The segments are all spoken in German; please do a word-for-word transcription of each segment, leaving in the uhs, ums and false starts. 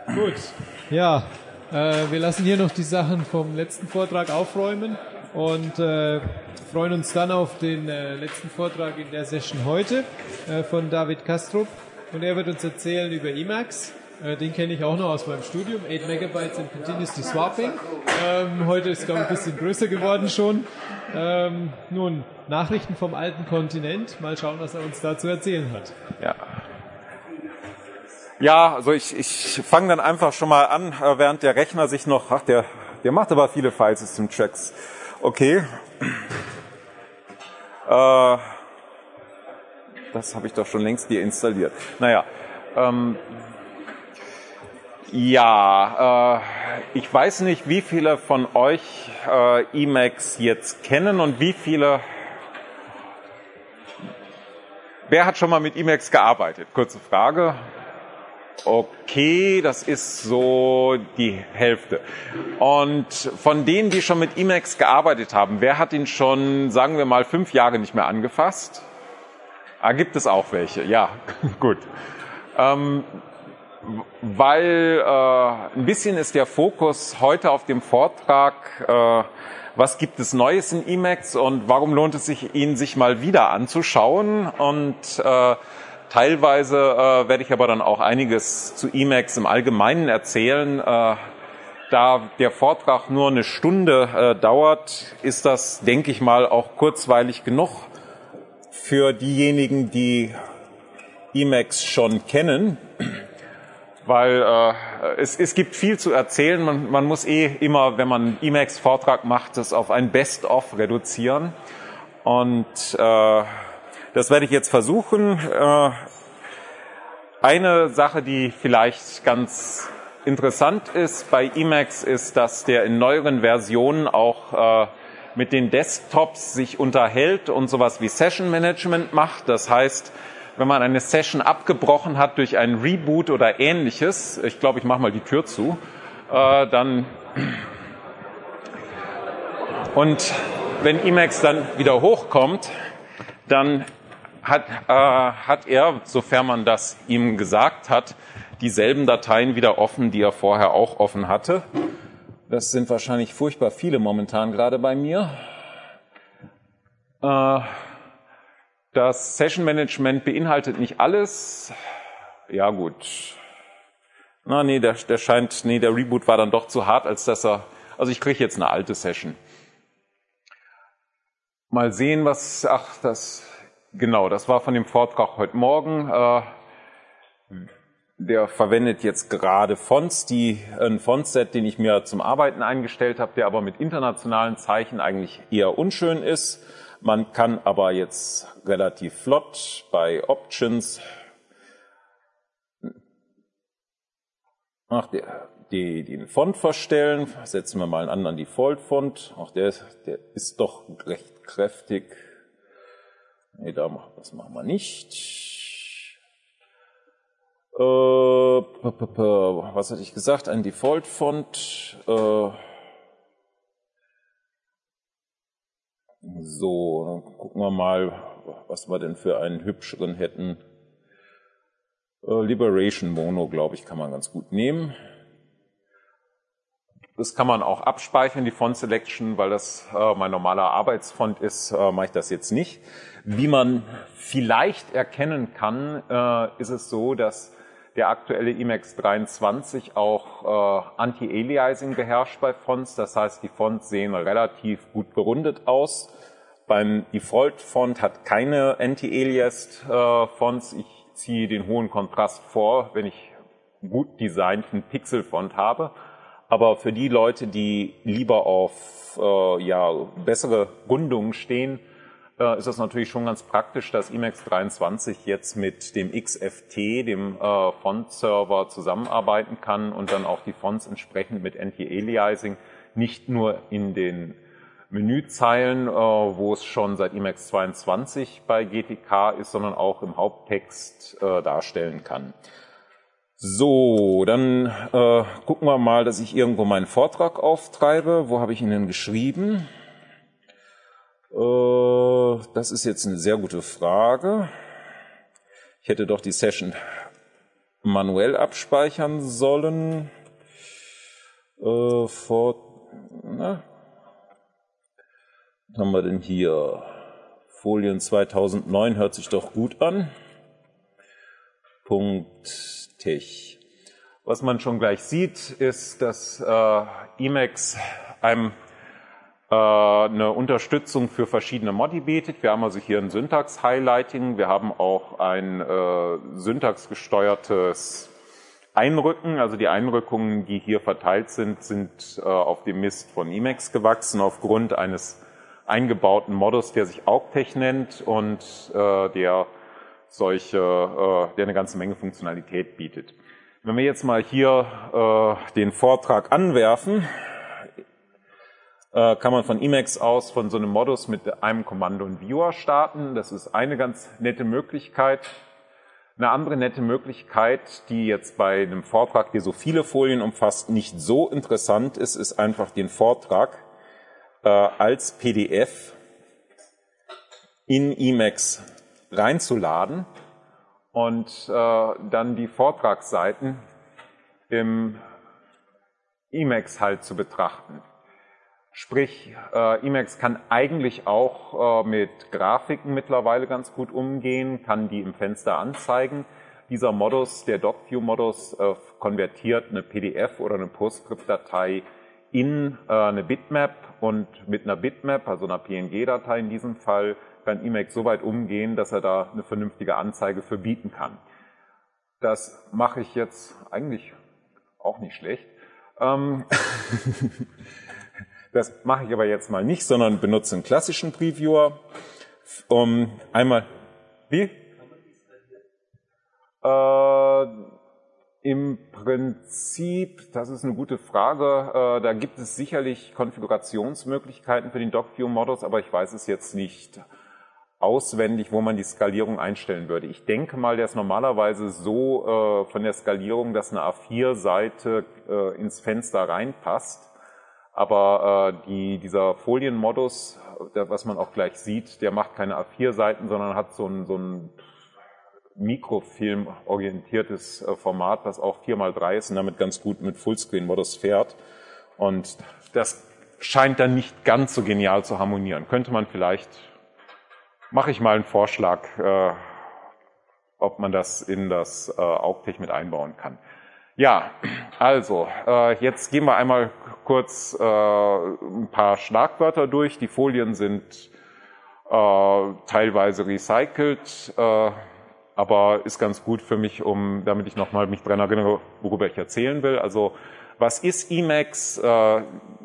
Gut, ja, äh, wir lassen hier noch die Sachen vom letzten Vortrag aufräumen und äh, freuen uns dann auf den äh, letzten Vortrag in der Session heute äh, von David Kastrup. Und er wird uns erzählen über Emacs. Äh, den kenne ich auch noch aus meinem Studium, acht Megabytes in Continuously Swapping. Ähm, heute ist es, glaube ich, ein bisschen größer geworden schon. Ähm, nun, Nachrichten vom alten Kontinent. Mal schauen, was er uns dazu erzählen hat. Ja. Ja, also ich, ich fange dann einfach schon mal an, während der Rechner sich noch, ach, der, der macht aber viele File-System-Checks. Okay. Äh, das habe ich doch schon längst deinstalliert. Naja, ähm, ja, äh, ich weiß nicht, wie viele von euch äh, Emacs jetzt kennen und wie viele... Wer hat schon mal mit Emacs gearbeitet? Kurze Frage. Okay, das ist so die Hälfte. Und von denen, die schon mit Emacs gearbeitet haben, wer hat ihn schon, sagen wir mal, fünf Jahre nicht mehr angefasst? Ah, gibt es auch welche? Ja, gut. Ähm, weil äh, ein bisschen ist der Fokus heute auf dem Vortrag, äh, was gibt es Neues in Emacs und warum lohnt es sich, ihn sich mal wieder anzuschauen? Und äh, teilweise äh, werde ich aber dann auch einiges zu Emacs im Allgemeinen erzählen. Äh, da der Vortrag nur eine Stunde äh, dauert, ist das, denke ich mal, auch kurzweilig genug für diejenigen, die Emacs schon kennen. Weil äh, es, es gibt viel zu erzählen. Man, man muss eh immer, wenn man einen Emacs-Vortrag macht, das auf ein Best-of reduzieren. Und äh, das werde ich jetzt versuchen. Äh, eine Sache, die vielleicht ganz interessant ist bei Emacs, ist, dass der in neueren Versionen auch äh, mit den Desktops sich unterhält und sowas wie Session Management macht. Das heißt, wenn man eine Session abgebrochen hat durch einen Reboot oder Ähnliches, ich glaube, ich mache mal die Tür zu, äh, dann und wenn Emacs dann wieder hochkommt, dann hat, äh, hat er, sofern man das ihm gesagt hat, dieselben Dateien wieder offen, die er vorher auch offen hatte. Das sind wahrscheinlich furchtbar viele momentan gerade bei mir. Äh, Das Session Management beinhaltet nicht alles. Ja gut. Na nee, der, der scheint, nee, der Reboot war dann doch zu hart, als dass er, also ich kriege jetzt eine alte Session. Mal sehen, was, ach, das, genau, das war von dem Vortrag heute Morgen. Äh, der verwendet jetzt gerade Fonts, die, ein Fontset, den ich mir zum Arbeiten eingestellt habe, der aber mit internationalen Zeichen eigentlich eher unschön ist. Man kann aber jetzt relativ flott bei Options, ach, der, die, den Font verstellen. Setzen wir mal einen anderen Default-Font. Ach, der, der ist doch recht kräftig. Nee, da, das machen wir nicht. Äh, was hatte ich gesagt? Ein Default-Font. Äh, So, dann gucken wir mal, was wir denn für einen hübscheren hätten. Äh, Liberation Mono, glaube ich, kann man ganz gut nehmen. Das kann man auch abspeichern, die Font Selection, weil das äh, mein normaler Arbeitsfont ist, äh, mache ich das jetzt nicht. Wie man vielleicht erkennen kann, äh, ist es so, dass der aktuelle Emacs dreiundzwanzig auch äh, Anti-Aliasing beherrscht bei Fonts. Das heißt, die Fonts sehen relativ gut berundet aus. Beim Default-Font hat keine Anti-Aliased-Fonts. Ich ziehe den hohen Kontrast vor, wenn ich gut designten Pixel-Font habe. Aber für die Leute, die lieber auf äh, ja, bessere Rundungen stehen, äh, ist das natürlich schon ganz praktisch, dass Emacs dreiundzwanzig jetzt mit dem X F T, dem äh, Font-Server, zusammenarbeiten kann und dann auch die Fonts entsprechend mit Anti-Aliasing nicht nur in den Menüzeilen, äh, wo es schon seit Emacs zweiundzwanzig bei G T K ist, sondern auch im Haupttext äh, darstellen kann. So, dann äh, gucken wir mal, dass ich irgendwo meinen Vortrag auftreibe. Wo habe ich ihn denn geschrieben? Äh, das ist jetzt eine sehr gute Frage. Ich hätte doch die Session manuell abspeichern sollen. Äh, vor, na, was haben wir denn hier? Folien zweitausendneun hört sich doch gut an. Punkt Tech. Was man schon gleich sieht, ist, dass äh, Emacs einem äh, eine Unterstützung für verschiedene Modi bietet. Wir haben also hier ein Syntax-Highlighting. Wir haben auch ein äh, syntaxgesteuertes Einrücken. Also die Einrückungen, die hier verteilt sind, sind äh, auf dem Mist von Emacs gewachsen aufgrund eines eingebauten Modus, der sich Augtech nennt und äh, der solche, äh, der eine ganze Menge Funktionalität bietet. Wenn wir jetzt mal hier äh, den Vortrag anwerfen, äh, kann man von Emacs aus von so einem Modus mit einem Kommando und Viewer starten. Das ist eine ganz nette Möglichkeit. Eine andere nette Möglichkeit, die jetzt bei einem Vortrag, der so viele Folien umfasst, nicht so interessant ist, ist einfach den Vortrag äh, als P D F in Emacs reinzuladen und äh, dann die Vortragsseiten im Emacs halt zu betrachten. Sprich, äh, Emacs kann eigentlich auch äh, mit Grafiken mittlerweile ganz gut umgehen, kann die im Fenster anzeigen. Dieser Modus, der DocView-Modus, äh, konvertiert eine P D F oder eine PostScript-Datei in äh, eine Bitmap und mit einer Bitmap, also einer P N G-Datei in diesem Fall, kann Emacs so weit umgehen, dass er da eine vernünftige Anzeige für bieten kann. Das mache ich jetzt eigentlich auch nicht schlecht. Ähm das mache ich aber jetzt mal nicht, sondern benutze einen klassischen Previewer. Um einmal, wie? Äh, Im Prinzip, das ist eine gute Frage, äh, da gibt es sicherlich Konfigurationsmöglichkeiten für den DocView-Modus, aber ich weiß es jetzt nicht auswendig, wo man die Skalierung einstellen würde. Ich denke mal, der ist normalerweise so äh, von der Skalierung, dass eine A vier Seite äh, ins Fenster reinpasst. Aber äh, die, dieser Folienmodus, der, was man auch gleich sieht, der macht keine A vier Seiten, sondern hat so ein, so ein Mikrofilm-orientiertes äh, Format, was auch vier mal drei ist und damit ganz gut mit Fullscreen-Modus fährt. Und das scheint dann nicht ganz so genial zu harmonieren. Könnte man vielleicht... Mache ich mal einen Vorschlag, äh, ob man das in das äh, Augtech mit einbauen kann. Ja, also, äh, jetzt gehen wir einmal kurz äh, ein paar Schlagwörter durch. Die Folien sind äh, teilweise recycelt, äh, aber ist ganz gut für mich, um, damit ich nochmal mich dran erinnere, worüber ich erzählen will. Also, was ist Emacs? Äh,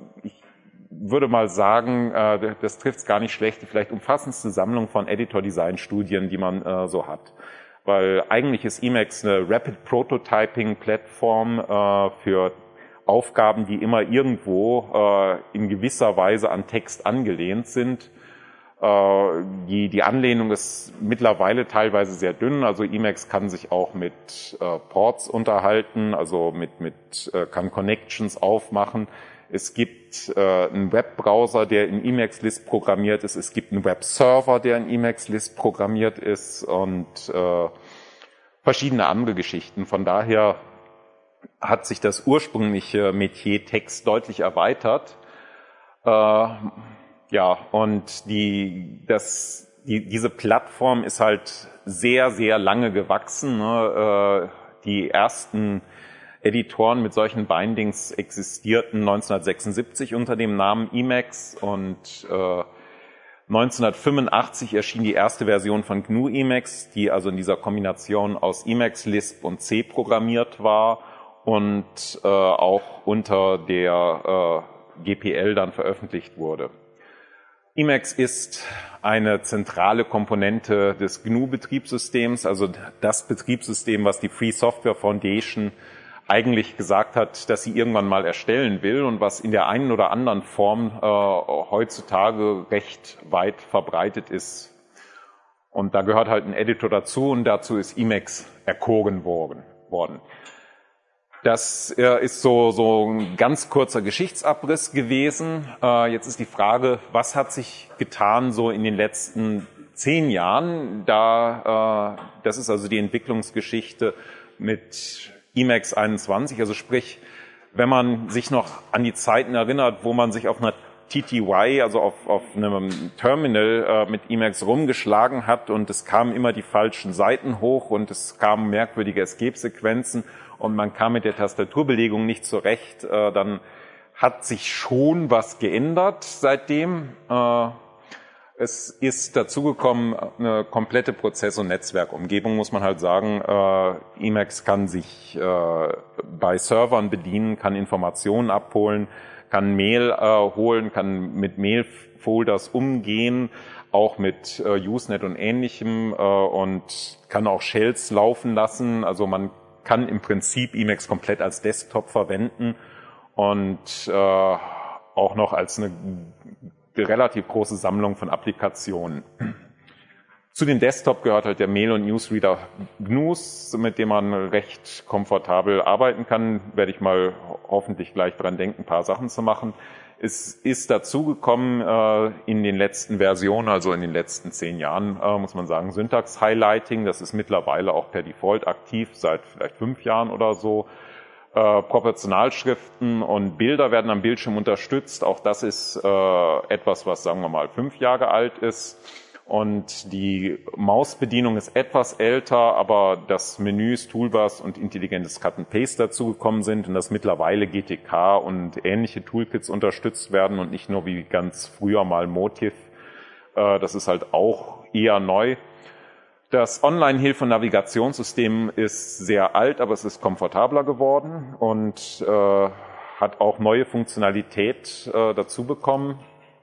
würde mal sagen, äh, das trifft es gar nicht schlecht, die vielleicht umfassendste Sammlung von Editor-Design-Studien, die man äh, so hat. Weil eigentlich ist Emacs eine Rapid Prototyping-Plattform äh, für Aufgaben, die immer irgendwo äh, in gewisser Weise an Text angelehnt sind. Äh, die, die Anlehnung ist mittlerweile teilweise sehr dünn, also Emacs kann sich auch mit äh, Ports unterhalten, also mit, mit äh, kann Connections aufmachen. Es gibt äh, einen Webbrowser, der in Emacs Lisp programmiert ist. Es gibt einen Webserver, der in Emacs Lisp programmiert ist und äh, verschiedene andere Geschichten. Von daher hat sich das ursprüngliche Metier Text deutlich erweitert. Äh, ja, und die, das, die, diese Plattform ist halt sehr, sehr lange gewachsen. Ne? Äh, die ersten Editoren mit solchen Bindings existierten neunzehnhundertsechsundsiebzig unter dem Namen Emacs und äh, neunzehnhundertfünfundachtzig erschien die erste Version von G N U Emacs, die also in dieser Kombination aus Emacs, Lisp und C programmiert war und äh, auch unter der äh, G P L dann veröffentlicht wurde. Emacs ist eine zentrale Komponente des G N U-Betriebssystems, also das Betriebssystem, was die Free Software Foundation eigentlich gesagt hat, dass sie irgendwann mal erstellen will und was in der einen oder anderen Form äh, heutzutage recht weit verbreitet ist. Und da gehört halt ein Editor dazu und dazu ist Emacs erkoren worden. Das äh, ist so, so ein ganz kurzer Geschichtsabriss gewesen. Äh, jetzt ist die Frage, was hat sich getan so in den letzten zehn Jahren? Da, äh, das ist also die Entwicklungsgeschichte mit Emacs einundzwanzig, also sprich, wenn man sich noch an die Zeiten erinnert, wo man sich auf einer T T Y, also auf, auf einem Terminal äh, mit Emacs rumgeschlagen hat und es kamen immer die falschen Seiten hoch und es kamen merkwürdige Escape-Sequenzen und man kam mit der Tastaturbelegung nicht zurecht, äh, dann hat sich schon was geändert seitdem. Äh, es ist dazugekommen, eine komplette Prozess- und Netzwerkumgebung, muss man halt sagen. Äh, Emacs kann sich äh, bei Servern bedienen, kann Informationen abholen, kann Mail äh, holen, kann mit Mail-Folders umgehen, auch mit äh, Usenet und Ähnlichem äh, und kann auch Shells laufen lassen. Also man kann im Prinzip Emacs komplett als Desktop verwenden und äh, auch noch als eine relativ große Sammlung von Applikationen. Zu den Desktop gehört halt der Mail- und Newsreader G N U S, mit dem man recht komfortabel arbeiten kann. Werde ich mal hoffentlich gleich dran denken, ein paar Sachen zu machen. Es ist dazugekommen äh, in den letzten Versionen, also in den letzten zehn Jahren, äh, muss man sagen, Syntax-Highlighting. Das ist mittlerweile auch per Default aktiv, seit vielleicht fünf Jahren oder so. Äh, Proportionalschriften und Bilder werden am Bildschirm unterstützt. Auch das ist äh, etwas, was, sagen wir mal, fünf Jahre alt ist. Und die Mausbedienung ist etwas älter, aber dass Menüs, Toolbars und intelligentes Cut and Paste dazugekommen sind und dass mittlerweile G T K und ähnliche Toolkits unterstützt werden und nicht nur wie ganz früher mal Motiv. Äh, das ist halt auch eher neu. Das Online-Hilfe- und Navigationssystem ist sehr alt, aber es ist komfortabler geworden und äh, hat auch neue Funktionalität äh, dazu bekommen.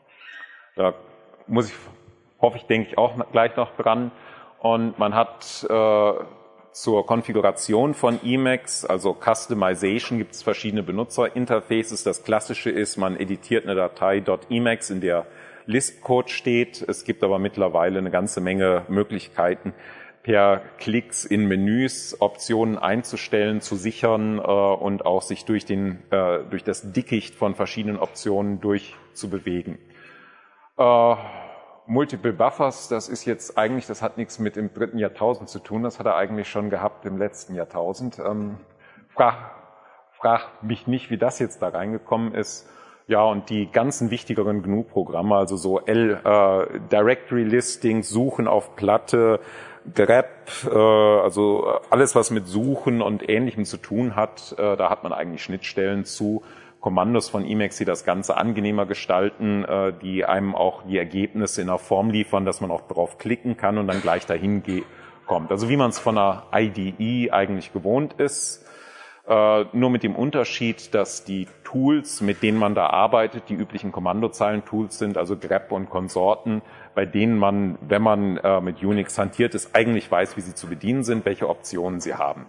Da muss ich hoffe ich, denke ich auch gleich noch dran. Und man hat äh, zur Konfiguration von Emacs, also Customization, gibt es verschiedene Benutzerinterfaces. Das klassische ist, man editiert eine Datei .emacs, in der Lisp-Code steht. Es gibt aber mittlerweile eine ganze Menge Möglichkeiten, per Klicks in Menüs Optionen einzustellen, zu sichern äh, und auch sich durch, den, äh, durch das Dickicht von verschiedenen Optionen durchzubewegen. Äh, Multiple Buffers, das ist jetzt eigentlich, das hat nichts mit dem dritten Jahrtausend zu tun, das hat er eigentlich schon gehabt im letzten Jahrtausend. Ähm, frag, frag mich nicht, wie das jetzt da reingekommen ist. Ja, und die ganzen wichtigeren G N U-Programme, also so L, äh, Directory Listing, Suchen auf Platte, grep, äh, also alles, was mit Suchen und Ähnlichem zu tun hat, äh, da hat man eigentlich Schnittstellen zu. Kommandos von Emacs, die das Ganze angenehmer gestalten, äh, die einem auch die Ergebnisse in einer Form liefern, dass man auch drauf klicken kann und dann gleich dahin kommt. Also wie man es von einer I D E eigentlich gewohnt ist, äh, nur mit dem Unterschied, dass die Tools, mit denen man da arbeitet, die üblichen Kommandozeilen-Tools sind, also grep und Konsorten, bei denen man, wenn man äh, mit Unix hantiert ist, eigentlich weiß, wie sie zu bedienen sind, welche Optionen sie haben.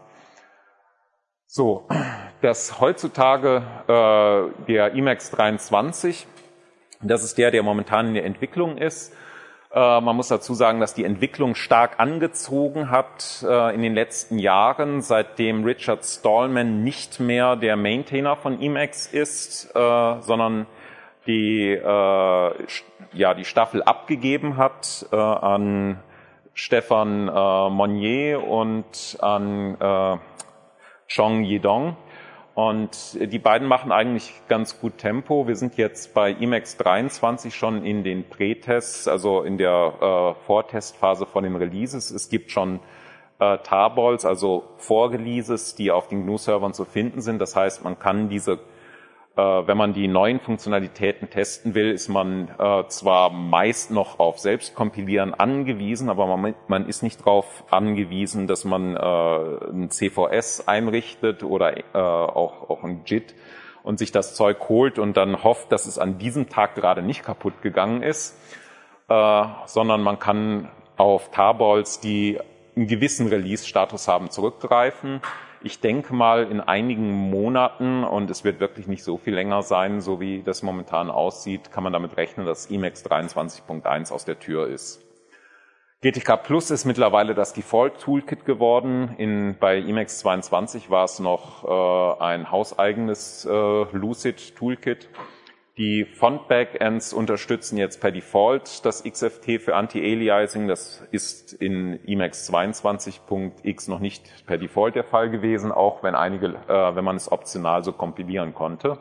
So, dass heutzutage äh, der Emacs dreiundzwanzig, das ist der, der momentan in der Entwicklung ist. Äh, man muss dazu sagen, dass die Entwicklung stark angezogen hat äh, in den letzten Jahren, seitdem Richard Stallman nicht mehr der Maintainer von Emacs ist, äh, sondern die, äh, ja, die Staffel abgegeben hat äh, an Stefan äh, Monnier und an äh, Chong Yedong. Und die beiden machen eigentlich ganz gut Tempo. Wir sind jetzt bei Emacs dreiundzwanzig schon in den Prätests, also in der äh, Vortestphase von den Releases. Es gibt schon äh, Tarballs, also Vorreleases, die auf den G N U-Servern zu finden sind. Das heißt, man kann diese, äh, wenn man die neuen Funktionalitäten testen will, ist man äh, zwar meist noch auf Selbstkompilieren angewiesen, aber man, man ist nicht darauf angewiesen, dass man äh, ein C V S einrichtet oder äh, auch, auch ein J I T und sich das Zeug holt und dann hofft, dass es an diesem Tag gerade nicht kaputt gegangen ist, äh, sondern man kann auf Tarballs, die einen gewissen Release-Status haben, zurückgreifen. Ich denke mal, in einigen Monaten, und es wird wirklich nicht so viel länger sein, so wie das momentan aussieht, kann man damit rechnen, dass Emacs dreiundzwanzig Punkt eins aus der Tür ist. G T K Plus ist mittlerweile das Default-Toolkit geworden. In, bei Emacs zweiundzwanzig war es noch äh, ein hauseigenes äh, Lucid-Toolkit. Die Font-Backends unterstützen jetzt per Default das X F T für Anti-Aliasing. Das ist in Emacs zweiundzwanzig Punkt x noch nicht per Default der Fall gewesen, auch wenn einige, äh, wenn man es optional so kompilieren konnte.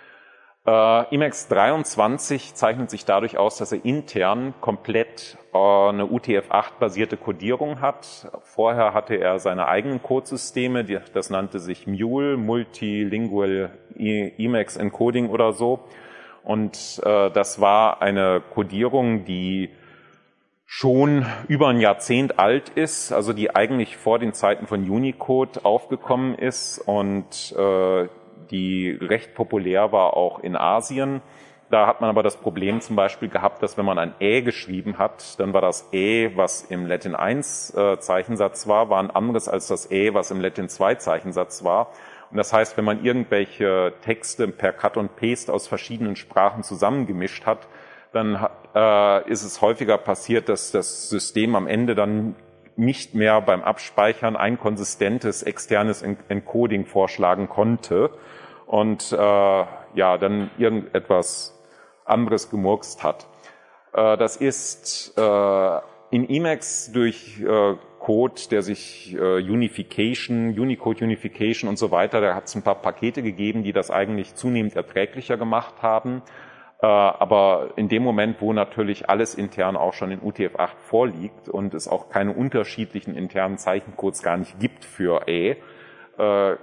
Äh, Emacs dreiundzwanzig zeichnet sich dadurch aus, dass er intern komplett äh, eine U T F acht basierte Codierung hat. Vorher hatte er seine eigenen Codesysteme, die, das nannte sich Mule, Multilingual Emacs Encoding oder so. Und äh, das war eine Codierung, die schon über ein Jahrzehnt alt ist, also die eigentlich vor den Zeiten von Unicode aufgekommen ist und äh, die recht populär war auch in Asien. Da hat man aber das Problem zum Beispiel gehabt, dass wenn man ein Ä geschrieben hat, dann war das Ä, was im Latin eins äh, Zeichensatz war, war ein anderes als das Ä, was im Latin zwei Zeichensatz war. Und das heißt, wenn man irgendwelche Texte per Cut und Paste aus verschiedenen Sprachen zusammengemischt hat, dann äh, ist es häufiger passiert, dass das System am Ende dann nicht mehr beim Abspeichern ein konsistentes externes Encoding vorschlagen konnte und äh, ja dann irgendetwas anderes gemurkst hat. Äh, das ist äh, in Emacs durch äh, Code, der sich äh, Unification, Unicode Unification und so weiter, da hat es ein paar Pakete gegeben, die das eigentlich zunehmend erträglicher gemacht haben. Äh, aber in dem Moment, wo natürlich alles intern auch schon in U T F acht vorliegt und es auch keine unterschiedlichen internen Zeichencodes gar nicht gibt für Ä, äh,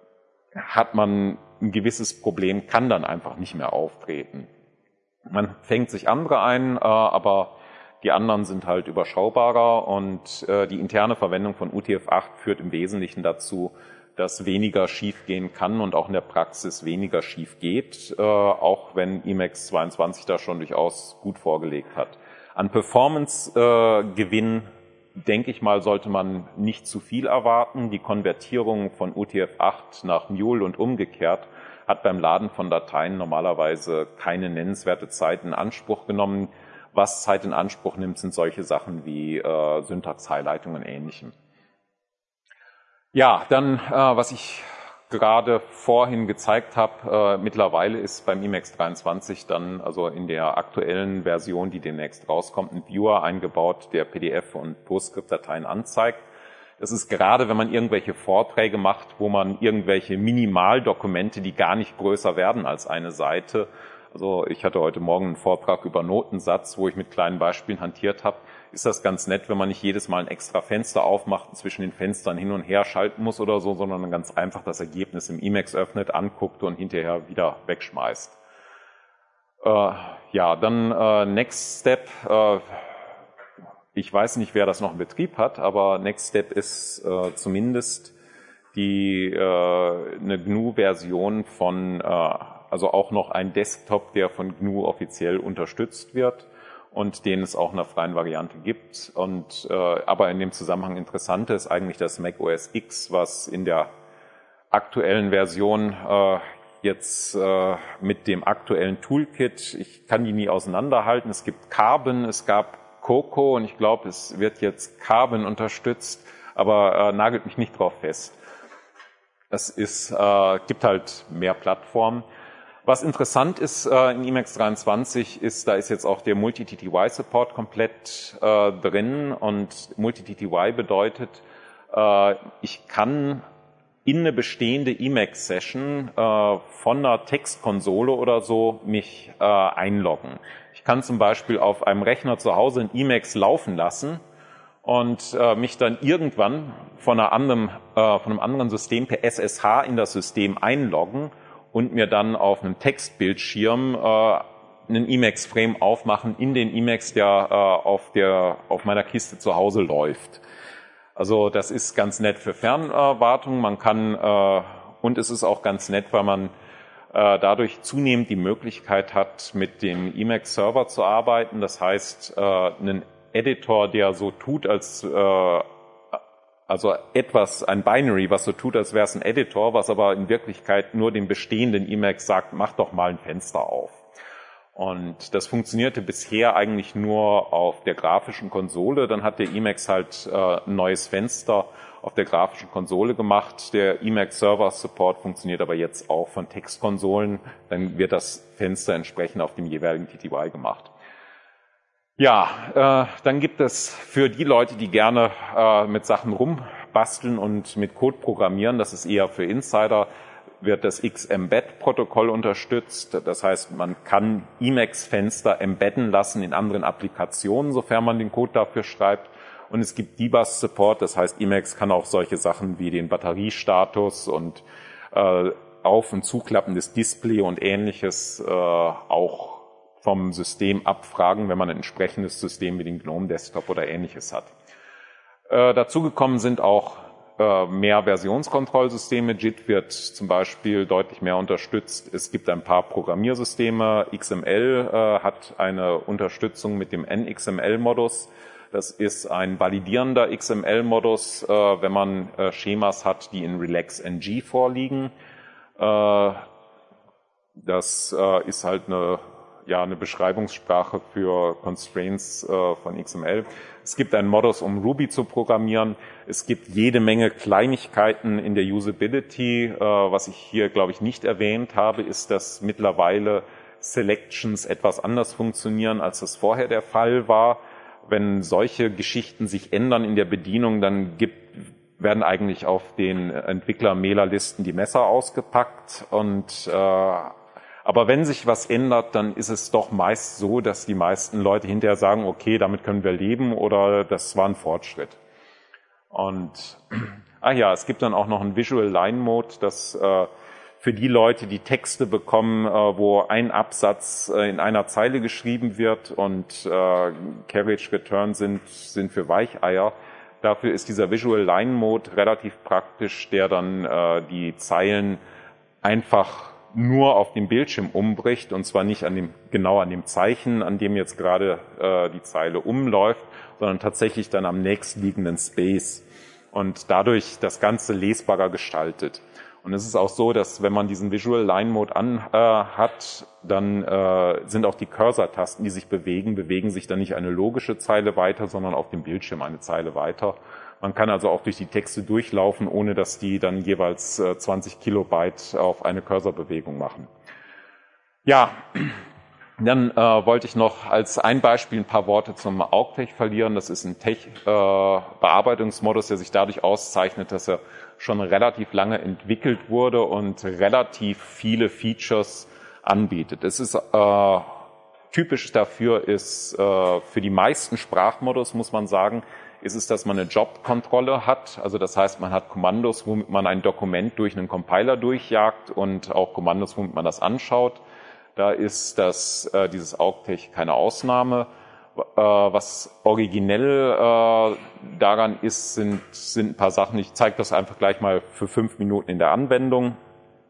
hat man ein gewisses Problem, kann dann einfach nicht mehr auftreten. Man fängt sich andere ein, äh, aber die anderen sind halt überschaubarer und äh, die interne Verwendung von U T F acht führt im Wesentlichen dazu, dass weniger schief gehen kann und auch in der Praxis weniger schief geht, äh, auch wenn Emacs zweiundzwanzig da schon durchaus gut vorgelegt hat. An Performance-Gewinn, äh, denke ich mal, sollte man nicht zu viel erwarten. Die Konvertierung von U T F acht nach Mule und umgekehrt hat beim Laden von Dateien normalerweise keine nennenswerte Zeit in Anspruch genommen. Was Zeit in Anspruch nimmt, sind solche Sachen wie äh, Syntax-Highlighting und Ähnlichem. Ja, dann, äh, was ich gerade vorhin gezeigt habe, äh, mittlerweile ist beim Emacs dreiundzwanzig dann, also in der aktuellen Version, die demnächst rauskommt, ein Viewer eingebaut, der P D F und PostScript-Dateien anzeigt. Das ist gerade, wenn man irgendwelche Vorträge macht, wo man irgendwelche Minimaldokumente, die gar nicht größer werden als eine Seite. Also ich hatte heute Morgen einen Vortrag über Notensatz, wo ich mit kleinen Beispielen hantiert habe. Ist das ganz nett, wenn man nicht jedes Mal ein extra Fenster aufmacht und zwischen den Fenstern hin und her schalten muss oder so, sondern dann ganz einfach das Ergebnis im Emacs öffnet, anguckt und hinterher wieder wegschmeißt. Äh, ja, dann äh, Next Step. Äh, ich weiß nicht, wer das noch in Betrieb hat, aber Next Step ist äh, zumindest die äh, eine G N U-Version von äh, also auch noch ein Desktop, der von G N U offiziell unterstützt wird und den es auch in einer freien Variante gibt. Und äh, aber in dem Zusammenhang interessant ist eigentlich das Mac O S X, was in der aktuellen Version äh, jetzt äh, mit dem aktuellen Toolkit, ich kann die nie auseinanderhalten, es gibt Carbon, es gab Coco und ich glaube, es wird jetzt Carbon unterstützt, aber äh, nagelt mich nicht drauf fest. Es ist, äh, gibt halt mehr Plattformen. Was interessant ist äh, in Emacs dreiundzwanzig ist, da ist jetzt auch der Multi-T T Y-Support komplett äh, drin und Multi-T T Y bedeutet, äh, ich kann in eine bestehende Emacs-Session äh, von einer Textkonsole oder so mich äh, einloggen. Ich kann zum Beispiel auf einem Rechner zu Hause ein Emacs laufen lassen und äh, mich dann irgendwann von, einer anderen, äh, von einem anderen System per S S H in das System einloggen und mir dann auf einem Textbildschirm äh, einen Emacs-Frame aufmachen in den Emacs, der, äh, auf der auf meiner Kiste zu Hause läuft. Also das ist ganz nett für Fernwartung. Man kann äh, und es ist auch ganz nett, weil man äh, dadurch zunehmend die Möglichkeit hat, mit dem Emacs-Server zu arbeiten. Das heißt, äh, einen Editor, der so tut, als äh, also etwas, ein Binary, was so tut, als wäre es ein Editor, was aber in Wirklichkeit nur dem bestehenden Emacs sagt, mach doch mal ein Fenster auf. Und das funktionierte bisher eigentlich nur auf der grafischen Konsole. Dann hat der Emacs halt äh, ein neues Fenster auf der grafischen Konsole gemacht. Der Emacs Server Support funktioniert aber jetzt auch von Textkonsolen. Dann wird das Fenster entsprechend auf dem jeweiligen T T Y gemacht. Ja, äh, dann gibt es für die Leute, die gerne äh, mit Sachen rumbasteln und mit Code programmieren, das ist eher für Insider, wird das X-Embed-Protokoll unterstützt. Das heißt, man kann Emacs-Fenster embedden lassen in anderen Applikationen, sofern man den Code dafür schreibt. Und es gibt Debug-Support, das heißt, Emacs kann auch solche Sachen wie den Batteriestatus und äh, Auf- und Zuklappendes Display und Ähnliches äh, auch vom System abfragen, wenn man ein entsprechendes System wie den GNOME Desktop oder Ähnliches hat. Äh, dazugekommen sind auch äh, mehr Versionskontrollsysteme. J I T wird zum Beispiel deutlich mehr unterstützt. Es gibt ein paar Programmiersysteme. X M L äh, hat eine Unterstützung mit dem N X M L-Modus. Das ist ein validierender X M L-Modus, äh, wenn man äh, Schemas hat, die in RelaxNG vorliegen. Äh, das äh, ist halt eine ja eine Beschreibungssprache für Constraints äh, von X M L. Es gibt einen Modus, um Ruby zu programmieren. Es gibt jede Menge Kleinigkeiten in der Usability. Äh, was ich hier, glaube ich, nicht erwähnt habe, ist, dass mittlerweile Selections etwas anders funktionieren, als das vorher der Fall war. Wenn solche Geschichten sich ändern in der Bedienung, dann gibt, werden eigentlich auf den Entwickler-Mailerlisten die Messer ausgepackt und äh, aber wenn sich was ändert, dann ist es doch meist so, dass die meisten Leute hinterher sagen, okay, damit können wir leben oder das war ein Fortschritt. Und, ah ja, es gibt dann auch noch ein Visual Line Mode, das äh, für die Leute, die Texte bekommen, äh, wo ein Absatz äh, in einer Zeile geschrieben wird und äh, Carriage Return sind, sind für Weicheier. Dafür ist dieser Visual Line Mode relativ praktisch, der dann äh, die Zeilen einfach nur auf dem Bildschirm umbricht und zwar nicht an dem, genau an dem Zeichen, an dem jetzt gerade äh, die Zeile umläuft, sondern tatsächlich dann am nächstliegenden Space und dadurch das Ganze lesbarer gestaltet. Und es ist auch so, dass wenn man diesen Visual Line Mode an äh, hat, dann äh, sind auch die Cursor-Tasten, die sich bewegen, bewegen sich dann nicht eine logische Zeile weiter, sondern auf dem Bildschirm eine Zeile weiter. Man kann also auch durch die Texte durchlaufen, ohne dass die dann jeweils äh, zwanzig Kilobyte auf eine Cursorbewegung machen. Ja, dann äh, wollte ich noch als ein Beispiel ein paar Worte zum AugTech verlieren. Das ist ein Tech-Bearbeitungsmodus, äh, der sich dadurch auszeichnet, dass er schon relativ lange entwickelt wurde und relativ viele Features anbietet. Es ist äh, typisch dafür ist äh, für die meisten Sprachmodus, muss man sagen, ist es, dass man eine Jobkontrolle hat. Also das heißt, man hat Kommandos, womit man ein Dokument durch einen Compiler durchjagt und auch Kommandos, womit man das anschaut. Da ist das, äh, dieses AugTech keine Ausnahme. Äh, was originell äh, daran ist, sind, sind ein paar Sachen. Ich zeige das einfach gleich mal für fünf Minuten in der Anwendung.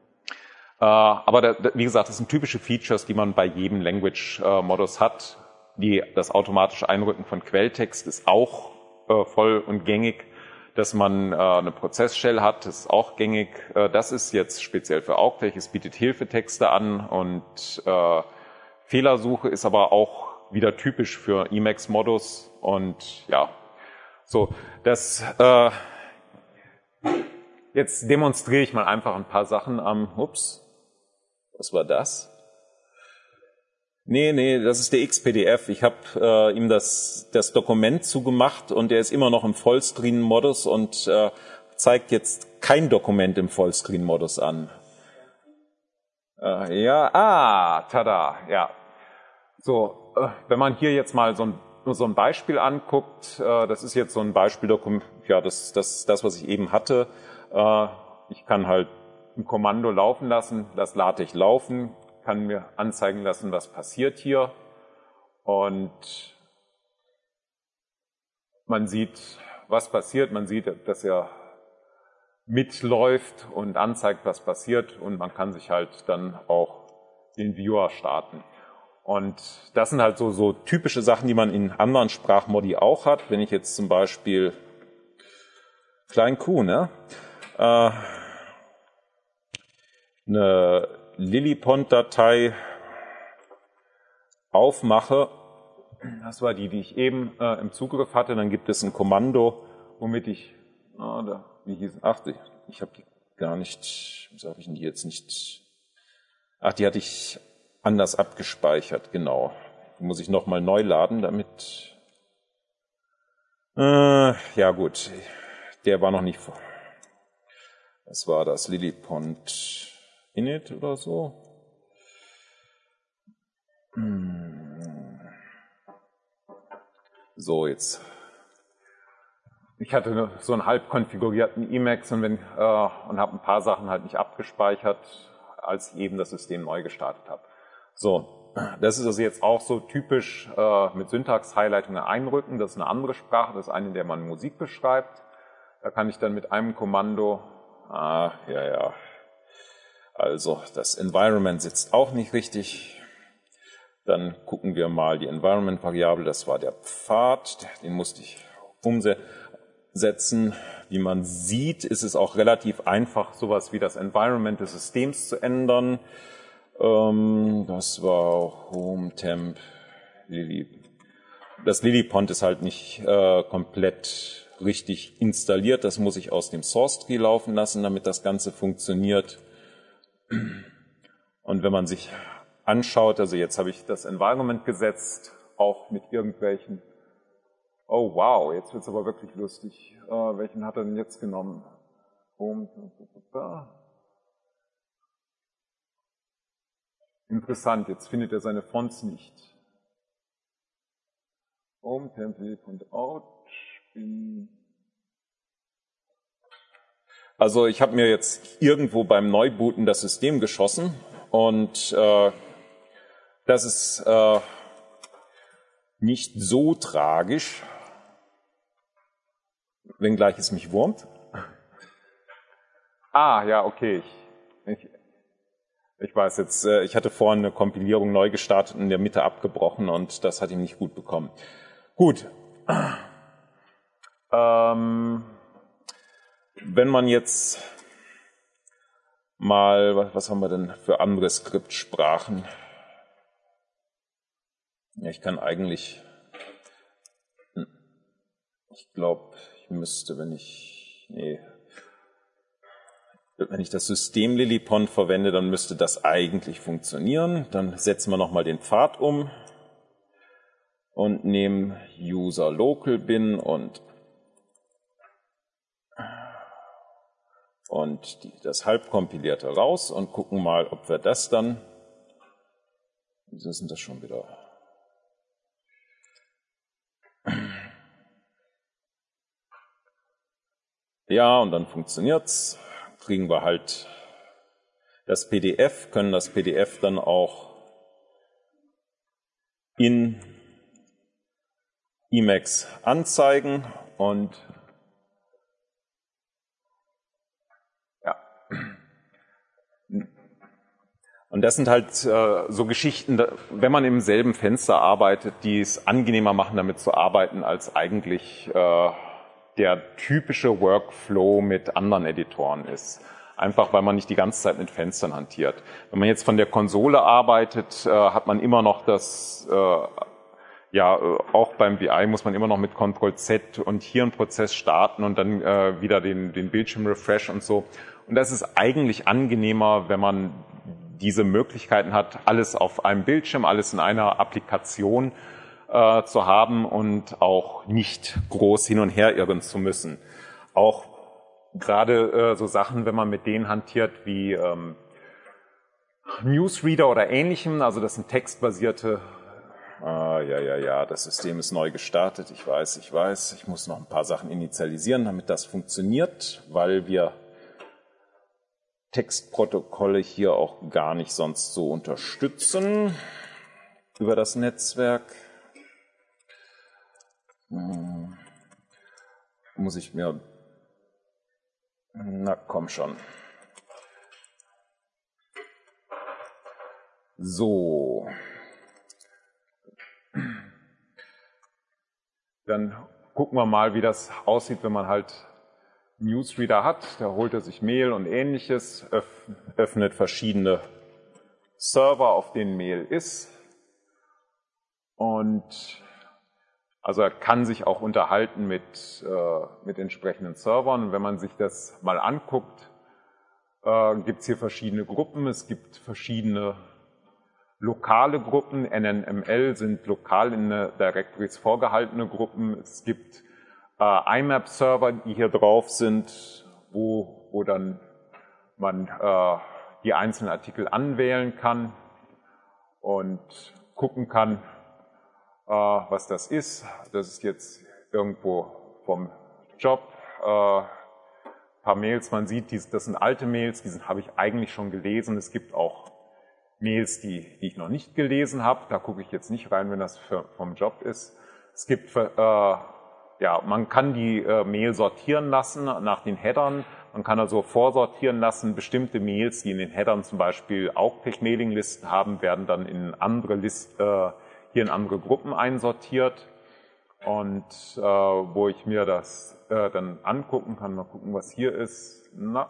Äh, aber da, wie gesagt, das sind typische Features, die man bei jedem Language-Modus hat. Die, das automatische Einrücken von Quelltext ist auch äh, voll und gängig. Dass man äh, eine Prozess-Shell hat, ist auch gängig. Äh, das ist jetzt speziell für AugTech. Es bietet Hilfetexte an und äh, Fehlersuche ist aber auch wieder typisch für Emacs-Modus. Und ja, so das. Äh, jetzt demonstriere ich mal einfach ein paar Sachen am. Ups, was war das? Nee, nee, das ist der X P D F. Ich habe äh, ihm das, das Dokument zugemacht und er ist immer noch im Vollscreen-Modus und äh, zeigt jetzt kein Dokument im Vollscreen-Modus an. Äh, ja, ah, tada, ja. So, äh, wenn man hier jetzt mal so ein, nur so ein Beispiel anguckt, äh, das ist jetzt so ein Beispieldokument, ja, das das, das, was ich eben hatte. Äh, ich kann halt ein Kommando laufen lassen, das lade ich laufen, kann mir anzeigen lassen, was passiert hier. Und man sieht, was passiert. Man sieht, dass er mitläuft und anzeigt, was passiert. Und man kann sich halt dann auch den Viewer starten. Und das sind halt so, so typische Sachen, die man in anderen Sprachmodi auch hat. Wenn ich jetzt zum Beispiel Klein Q, ne? Äh, eine Lillipond-Datei aufmache, das war die, die ich eben äh, im Zugriff hatte, dann gibt es ein Kommando, womit ich, ah, da, wie hieß, ach, ich, ich habe die gar nicht, wieso habe ich denn die jetzt nicht, ach, die hatte ich anders abgespeichert, genau. Die muss ich nochmal neu laden, damit, äh, ja gut, der war noch nicht vor. Was war das? Lillipond Init oder so? So, jetzt. Ich hatte so einen halb konfigurierten Emacs und, wenn, äh, und habe ein paar Sachen halt nicht abgespeichert, als ich eben das System neu gestartet habe. So, das ist also jetzt auch so typisch äh, mit Syntax-Highlightungen einrücken. Das ist eine andere Sprache, das ist eine, in der man Musik beschreibt. Da kann ich dann mit einem Kommando, ah, ja, ja, also das Environment sitzt auch nicht richtig. Dann gucken wir mal die Environment-Variable, das war der Pfad, den musste ich umsetzen. Wie man sieht, ist es auch relativ einfach, sowas wie das Environment des Systems zu ändern. Ähm, das war HomeTemp, Lily. Das Lillipond ist halt nicht äh, komplett richtig installiert, das muss ich aus dem Source-Tree laufen lassen, damit das Ganze funktioniert. Und wenn man sich anschaut, also jetzt habe ich das Environment gesetzt, auch mit irgendwelchen, oh wow, jetzt wird es aber wirklich lustig. Äh, welchen hat er denn jetzt genommen? Home, interessant, jetzt findet er seine Fonts nicht. Home, template.out, also ich habe mir jetzt irgendwo beim Neubooten das System geschossen und äh, das ist äh, nicht so tragisch, wenngleich es mich wurmt. Ah, ja, okay. Ich, ich, ich weiß jetzt, äh, ich hatte vorhin eine Kompilierung neu gestartet und in der Mitte abgebrochen und das hat ihm nicht gut bekommen. Gut. Ähm, wenn man jetzt mal, was, was haben wir denn für andere Skriptsprachen? Ja, ich kann eigentlich, ich glaube, ich müsste, wenn ich, nee, wenn ich das System Lillipond verwende, dann müsste das eigentlich funktionieren. Dann setzen wir nochmal den Pfad um und nehmen User Local Bin und und die, das halbkompilierte raus und gucken mal, ob wir das dann, wieso ist denn das schon wieder? Ja, und dann funktioniert's. Kriegen wir halt das P D F, können das P D F dann auch in Emacs anzeigen und ja. Und das sind halt äh, so Geschichten, wenn man im selben Fenster arbeitet, die es angenehmer machen, damit zu arbeiten, als eigentlich äh, der typische Workflow mit anderen Editoren ist. Einfach, weil man nicht die ganze Zeit mit Fenstern hantiert. Wenn man jetzt von der Konsole arbeitet, äh, hat man immer noch das, äh, ja, äh, auch beim V I muss man immer noch mit Control Z und hier einen Prozess starten und dann äh, wieder den, den Bildschirm refresh und so. Und das ist eigentlich angenehmer, wenn man diese Möglichkeiten hat, alles auf einem Bildschirm, alles in einer Applikation äh, zu haben und auch nicht groß hin und her irren zu müssen. Auch gerade äh, so Sachen, wenn man mit denen hantiert wie ähm, Newsreader oder Ähnlichem, also das sind textbasierte, ah, ja, ja, ja, das System ist neu gestartet, ich weiß, ich weiß, ich muss noch ein paar Sachen initialisieren, damit das funktioniert, weil wir Textprotokolle hier auch gar nicht sonst so unterstützen über das Netzwerk. Hm. Muss ich mir, na komm schon. So. Dann gucken wir mal, wie das aussieht, wenn man halt Newsreader hat. Da holt er sich Mail und Ähnliches, öffnet verschiedene Server, auf denen Mail ist. Und also er kann sich auch unterhalten mit, äh, mit entsprechenden Servern. Und wenn man sich das mal anguckt, äh, gibt es hier verschiedene Gruppen. Es gibt verschiedene lokale Gruppen. N N M L sind lokal in Directories vorgehaltene Gruppen. Es gibt äh, I M A P-Server, die hier drauf sind, wo, wo dann man äh, die einzelnen Artikel anwählen kann und gucken kann, äh, was das ist. Das ist jetzt irgendwo vom Job. Äh, paar Mails, man sieht, das sind alte Mails, die habe ich eigentlich schon gelesen. Es gibt auch Mails, die, die ich noch nicht gelesen habe. Da gucke ich jetzt nicht rein, wenn das für, vom Job ist. Es gibt, äh, ja, man kann die äh, Mail sortieren lassen nach den Headern. Man kann also vorsortieren lassen. Bestimmte Mails, die in den Headern zum Beispiel auch Mailinglisten haben, werden dann in andere List, äh, hier in andere Gruppen einsortiert. Und äh, wo ich mir das äh, dann angucken kann, mal gucken, was hier ist. Na,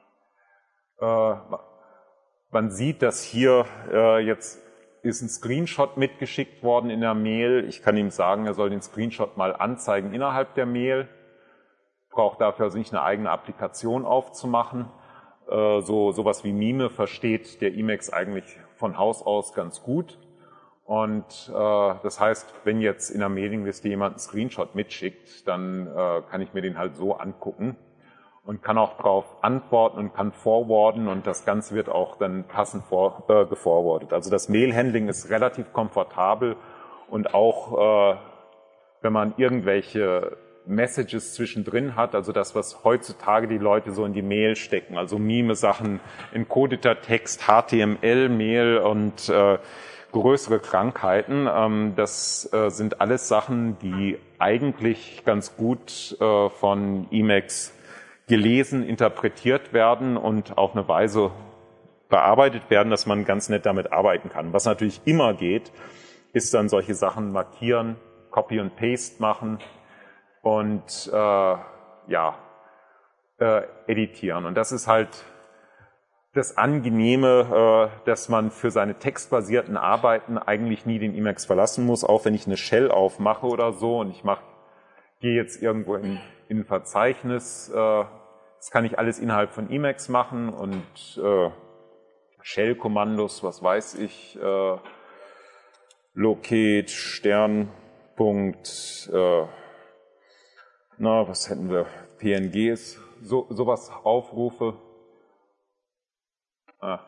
äh, man sieht, dass hier äh, jetzt ist ein Screenshot mitgeschickt worden in der Mail. Ich kann ihm sagen, er soll den Screenshot mal anzeigen innerhalb der Mail. Braucht dafür also nicht eine eigene Applikation aufzumachen. Äh, so sowas wie Mime versteht der Emacs eigentlich von Haus aus ganz gut. Und äh, das heißt, wenn jetzt in der Mailingliste jemand einen Screenshot mitschickt, dann äh, kann ich mir den halt so angucken und kann auch darauf antworten und kann forwarden und das Ganze wird auch dann passend vor, äh, geforwardet. Also das Mail-Handling ist relativ komfortabel und auch äh, wenn man irgendwelche Messages zwischendrin hat, also das, was heutzutage die Leute so in die Mail stecken, also Mime-Sachen, encodeter Text, H T M L-Mail und äh, größere Krankheiten, ähm, das äh, sind alles Sachen, die eigentlich ganz gut äh, von Emacs gelesen, interpretiert werden und auf eine Weise bearbeitet werden, dass man ganz nett damit arbeiten kann. Was natürlich immer geht, ist dann solche Sachen markieren, Copy und Paste machen und äh, ja, äh, editieren. Und das ist halt das Angenehme, äh, dass man für seine textbasierten Arbeiten eigentlich nie den Emacs verlassen muss, auch wenn ich eine Shell aufmache oder so und ich mache, gehe jetzt irgendwo in, in ein Verzeichnis, äh, das kann ich alles innerhalb von Emacs machen und äh, Shell-Kommandos, was weiß ich, äh, locate, Stern, Punkt, äh, na, was hätten wir, P N Gs, so, sowas aufrufe. Ah,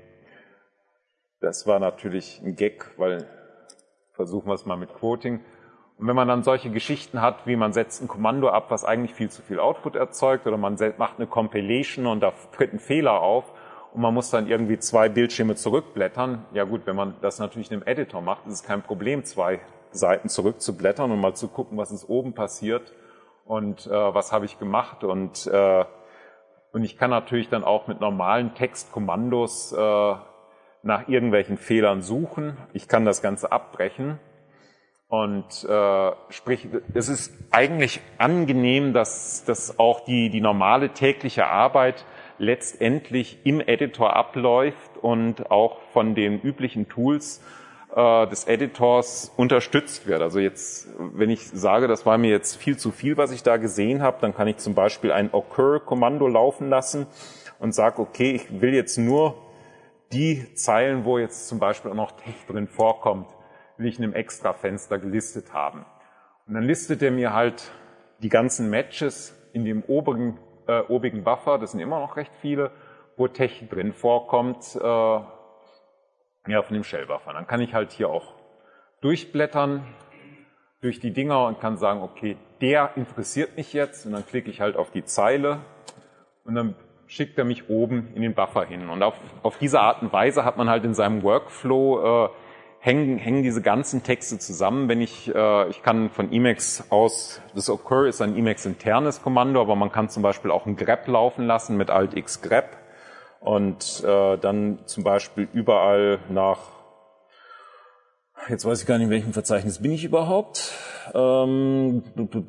das war natürlich ein Gag, weil versuchen wir es mal mit Quoting. Und wenn man dann solche Geschichten hat, wie man setzt ein Kommando ab, was eigentlich viel zu viel Output erzeugt, oder man macht eine Compilation und da tritt ein Fehler auf und man muss dann irgendwie zwei Bildschirme zurückblättern. Ja gut, wenn man das natürlich in einem Editor macht, ist es kein Problem, zwei Seiten zurückzublättern und mal zu gucken, was ist oben passiert und äh, was habe ich gemacht und äh, Und ich kann natürlich dann auch mit normalen Textkommandos äh, nach irgendwelchen Fehlern suchen. Ich kann das Ganze abbrechen. Und äh, sprich, es ist eigentlich angenehm, dass, dass auch die, die normale tägliche Arbeit letztendlich im Editor abläuft und auch von den üblichen Tools äh, des Editors unterstützt wird. Also jetzt, wenn ich sage, das war mir jetzt viel zu viel, was ich da gesehen habe, dann kann ich zum Beispiel ein Occur-Kommando laufen lassen und sage, okay, ich will jetzt nur die Zeilen, wo jetzt zum Beispiel auch noch Text drin vorkommt, will ich in einem Extra-Fenster gelistet haben. Und dann listet er mir halt die ganzen Matches in dem oberen, äh, obigen Buffer, das sind immer noch recht viele, wo Text drin vorkommt, äh, ja, von dem Shell-Buffer. Dann kann ich halt hier auch durchblättern durch die Dinger und kann sagen, okay, der interessiert mich jetzt und dann klicke ich halt auf die Zeile und dann schickt er mich oben in den Buffer hin. Und auf, auf diese Art und Weise hat man halt in seinem Workflow äh, hängen, hängen diese ganzen Texte zusammen. Wenn ich, äh, ich kann von Emacs aus, das Occur ist ein Emacs internes Kommando, aber man kann zum Beispiel auch ein grep laufen lassen mit Alt-X grep und äh, dann zum Beispiel überall nach, jetzt weiß ich gar nicht, in welchem Verzeichnis bin ich überhaupt. Ähm,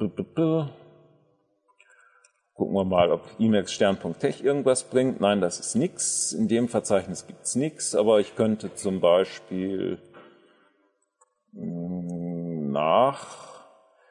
gucken wir mal, ob Emacs Stern.tech irgendwas bringt. Nein, das ist nix. In dem Verzeichnis gibt's nix, aber ich könnte zum Beispiel nach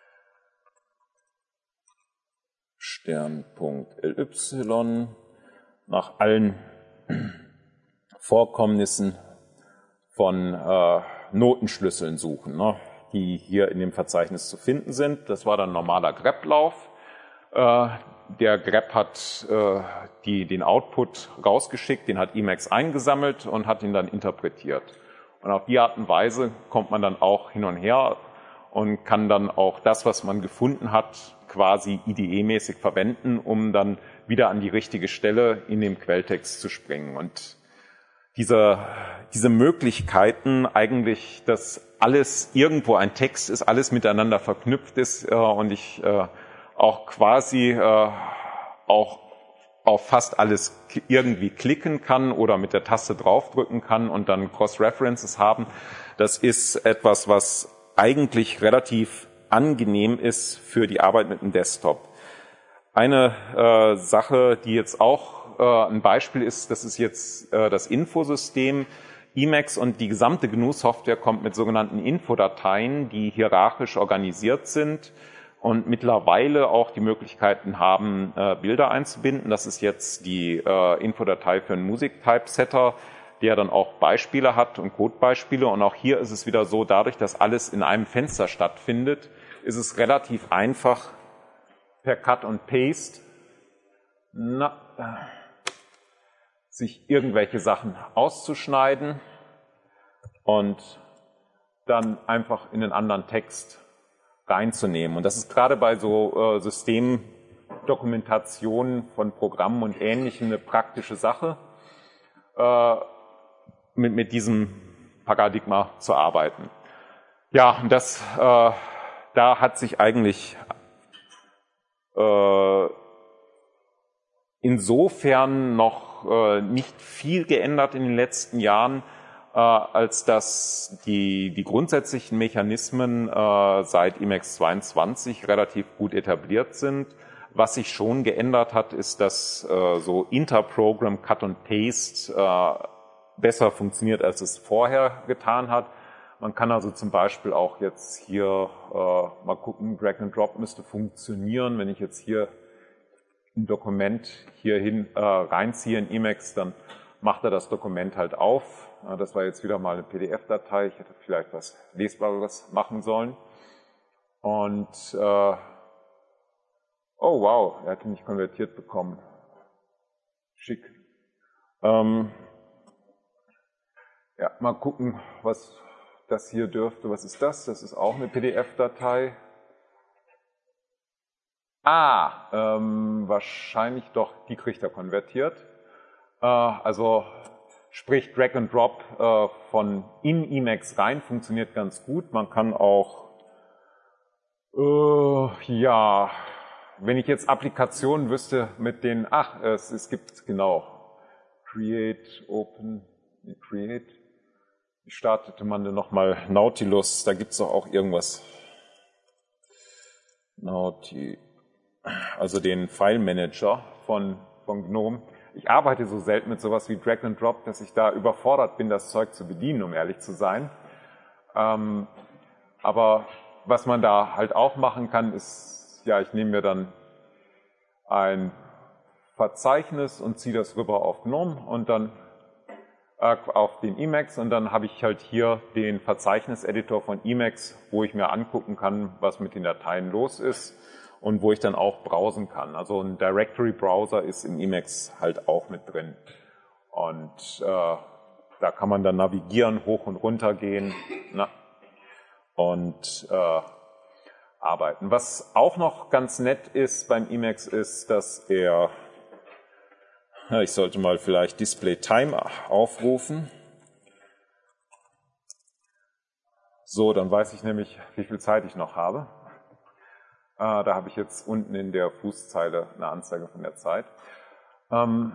Stern.ly nach allen Vorkommnissen von äh, Notenschlüsseln suchen, ne, die hier in dem Verzeichnis zu finden sind. Das war dann ein normaler grep-Lauf. Äh, der grep hat äh, die, den Output rausgeschickt, den hat Emacs eingesammelt und hat ihn dann interpretiert. Und auf die Art und Weise kommt man dann auch hin und her und kann dann auch das, was man gefunden hat, quasi I D E-mäßig verwenden, um dann wieder an die richtige Stelle in dem Quelltext zu springen. Und diese, diese Möglichkeiten eigentlich, dass alles irgendwo ein Text ist, alles miteinander verknüpft ist äh, und ich äh, auch quasi äh, auch auf fast alles irgendwie klicken kann oder mit der Taste draufdrücken kann und dann Cross-References haben, das ist etwas, was eigentlich relativ angenehm ist für die Arbeit mit dem Desktop. Eine äh, Sache, die jetzt auch äh, ein Beispiel ist, das ist jetzt äh, das Infosystem. Emacs und die gesamte G N U-Software kommt mit sogenannten Infodateien, die hierarchisch organisiert sind und mittlerweile auch die Möglichkeiten haben, äh, Bilder einzubinden. Das ist jetzt die äh, Infodatei für einen Musik-Typesetter, der dann auch Beispiele hat und Codebeispiele. Und auch hier ist es wieder so, dadurch, dass alles in einem Fenster stattfindet, ist es relativ einfach, per Cut und Paste na, sich irgendwelche Sachen auszuschneiden und dann einfach in einen anderen Text reinzunehmen. Und das ist gerade bei so äh, Systemdokumentationen von Programmen und Ähnlichem eine praktische Sache, äh, mit, mit diesem Paradigma zu arbeiten. Ja, und das, äh, da hat sich eigentlich äh, insofern noch äh, nicht viel geändert in den letzten Jahren, äh, als dass die, die grundsätzlichen Mechanismen äh, seit Emacs zweiundzwanzig relativ gut etabliert sind. Was sich schon geändert hat, ist, dass äh, so Interprogram Cut und Paste äh, besser funktioniert, als es vorher getan hat. Man kann also zum Beispiel auch jetzt hier äh, mal gucken, Drag and Drop müsste funktionieren. Wenn ich jetzt hier ein Dokument hierhin äh, reinziehe in Emacs, dann macht er das Dokument halt auf. Äh, das war jetzt wieder mal eine P D F-Datei. Ich hätte vielleicht was Lesbares machen sollen. Und äh, oh wow, er hat ihn nicht konvertiert bekommen. Schick. Ähm, ja, mal gucken, was das hier dürfte. Was ist das? Das ist auch eine P D F-Datei. Ah, ähm, wahrscheinlich doch, die kriegt er konvertiert. Äh, also sprich Drag and Drop äh, von in Emacs rein funktioniert ganz gut. Man kann auch, äh, ja, wenn ich jetzt Applikationen wüsste mit denen, ach, es, es gibt genau, Create, Open, Create. Wie startete man denn nochmal? Nautilus, da gibt es doch auch irgendwas. Nautilus. Also den File Manager von, von GNOME. Ich arbeite so selten mit sowas wie Drag and Drop, dass ich da überfordert bin, das Zeug zu bedienen, um ehrlich zu sein. Ähm, aber was man da halt auch machen kann, ist, ja, ich nehme mir dann ein Verzeichnis und ziehe das rüber auf GNOME und dann äh, auf den Emacs und dann habe ich halt hier den Verzeichniseditor von Emacs, wo ich mir angucken kann, was mit den Dateien los ist. Und wo ich dann auch browsen kann. Also ein Directory-Browser ist in Emacs halt auch mit drin. Und äh, da kann man dann navigieren, hoch und runter gehen na, und äh, arbeiten. Was auch noch ganz nett ist beim Emacs ist, dass er, ja, ich sollte mal vielleicht Display Time aufrufen. So, dann weiß ich nämlich, wie viel Zeit ich noch habe. Da habe ich jetzt unten in der Fußzeile eine Anzeige von der Zeit. Ähm,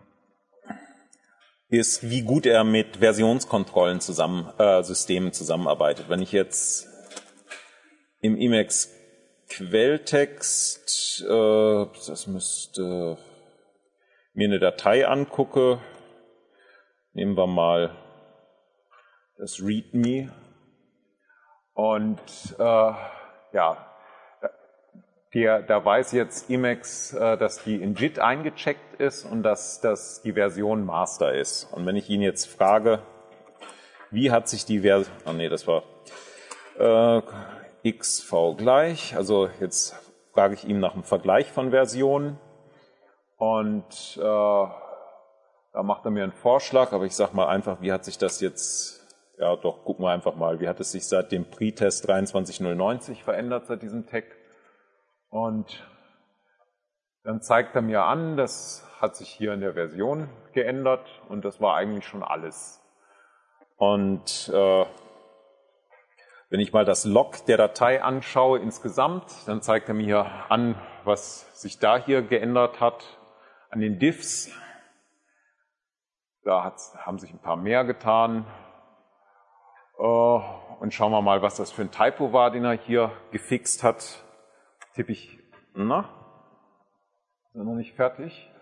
ist, wie gut er mit Versionskontrollen zusammen, äh, Systemen zusammenarbeitet. Wenn ich jetzt im Emacs Quelltext, äh, das müsste mir eine Datei angucke, nehmen wir mal das README Und äh, ja, der, da weiß jetzt Emacs, äh, dass die in J I T eingecheckt ist und dass, dass die Version Master ist. Und wenn ich ihn jetzt frage, wie hat sich die Version, ah nee, das war äh, X V gleich, also jetzt frage ich ihm nach einem Vergleich von Versionen und äh, da macht er mir einen Vorschlag, aber ich sage mal einfach, wie hat sich das jetzt, ja doch, gucken wir einfach mal, wie hat es sich seit dem Pre-Test dreiundzwanzig null neunzig verändert, seit diesem Tag. Und dann zeigt er mir an, das hat sich hier in der Version geändert und das war eigentlich schon alles. Und äh, wenn ich mal das Log der Datei anschaue insgesamt, dann zeigt er mir an, was sich da hier geändert hat an den Diffs. Da hat's, haben sich ein paar mehr getan. Uh, und schauen wir mal, was das für ein Typo war, den er hier gefixt hat. Tippe ich, na, ist er noch nicht fertig?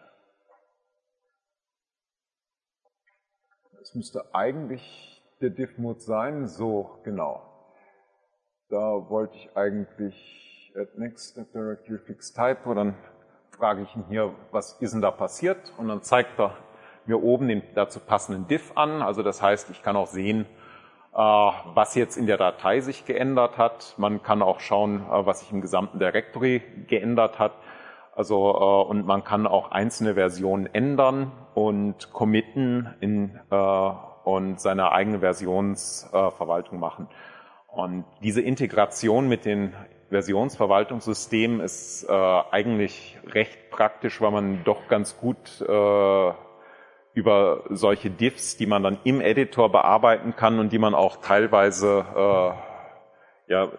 Das müsste eigentlich der Diff-Mode sein. So, genau. Da wollte ich eigentlich at next step directory fix typo. Dann frage ich ihn hier, was ist denn da passiert? Und dann zeigt er mir oben den dazu passenden Diff an. Also das heißt, ich kann auch sehen, was jetzt in der Datei sich geändert hat. Man kann auch schauen, was sich im gesamten Directory geändert hat. Also, und man kann auch einzelne Versionen ändern und committen in, und seine eigene Versionsverwaltung machen. Und diese Integration mit den Versionsverwaltungssystemen ist äh, eigentlich recht praktisch, weil man doch ganz gut äh, über solche Diffs, die man dann im Editor bearbeiten kann und die man auch teilweise äh, ja